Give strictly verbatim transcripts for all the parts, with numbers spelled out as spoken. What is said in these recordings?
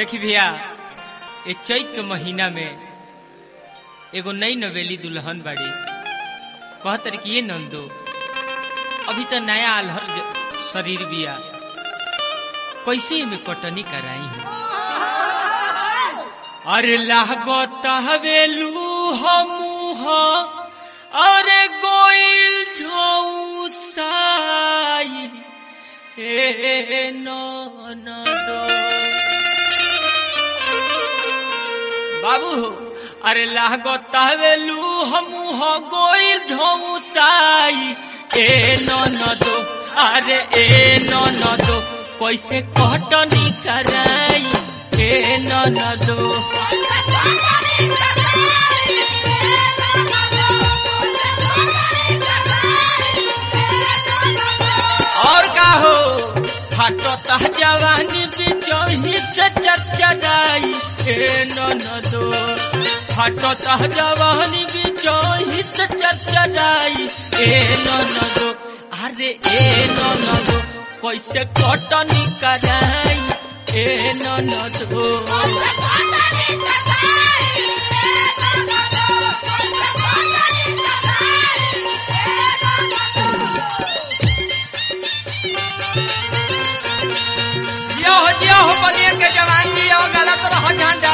देखी भैया ये चैत के महीना में एगो नई नवेली दुल्हन बाड़ी कहतर कि ये नंदो अभी तो नया अलहर शरीर बिया कैसे में कटनी कराई हूँ। अरे लागत हवेलू हमूह अरे गोइल झौसाई हे ननदो बाबू अरे लागत हवेलू हमूह गोइल झौसाई ए ननदो अरे ए ननदो कैसे कटनी कराई ए ननदो और का हो फाटता जवानी बिचौही से चरचराई ए ननदो फाटता जवानी बिचौही से चरचराई ए ननदो अरे ए ननदो कैसे कटनी कराई ए ननदो जियो हो जियो हो बलिया के जवान जियो गलत रहो झंडा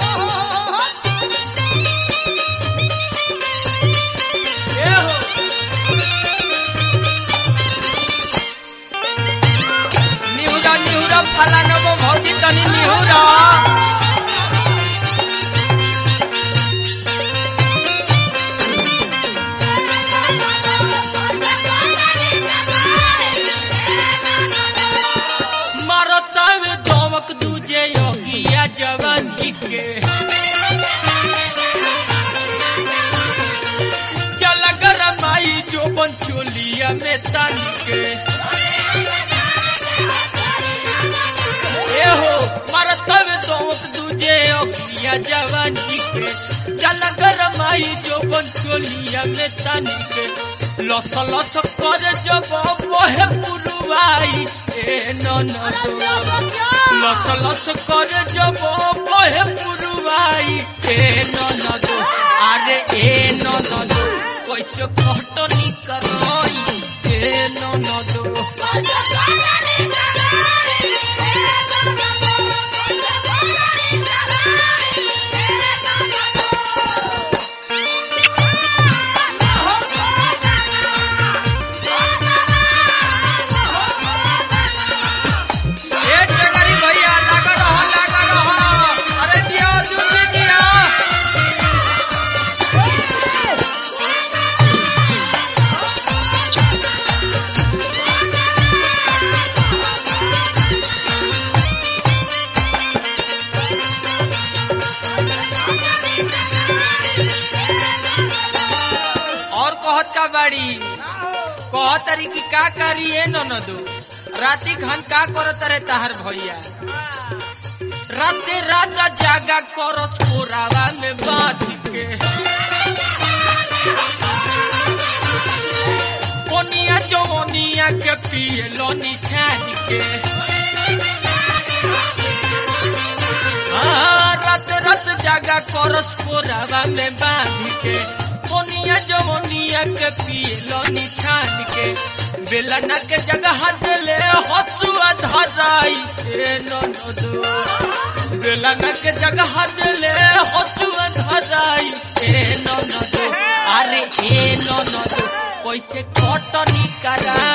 फला नबो भौजी तनी निहुरा मारो चावे धमक दूजे योगिया जवानी के चल गरमाई जो बंचोलिया में तानी के हो मरतब दोस्त दूजे ओखिया जवानी के चल गरमाई जो बंचोलिया में तानी के लस लस कर जब बहे पुलवाई ए ननदो लस लस कर जब बहे पुलवाई ए ननदो अरे ए ननदो कैसे कटनी कराई ए ननदो बाड़ी कह तरी की का करी ए ननदो राती घन का करत रे ताहर भैया राते राजा जागा करस कोरावा में बांध के कोनिया जोनिया के पिए लोनी छान के रात रात जागा करस कोरावा में बांध के कोनिया जवनिया के पिए लोनी छान के बेलना के जगह ले हसुआ धराई ए ननदो बेलना के जगह ले हसुआ धराई ए ननदो अरे ए ननदो कैसे कटनी करा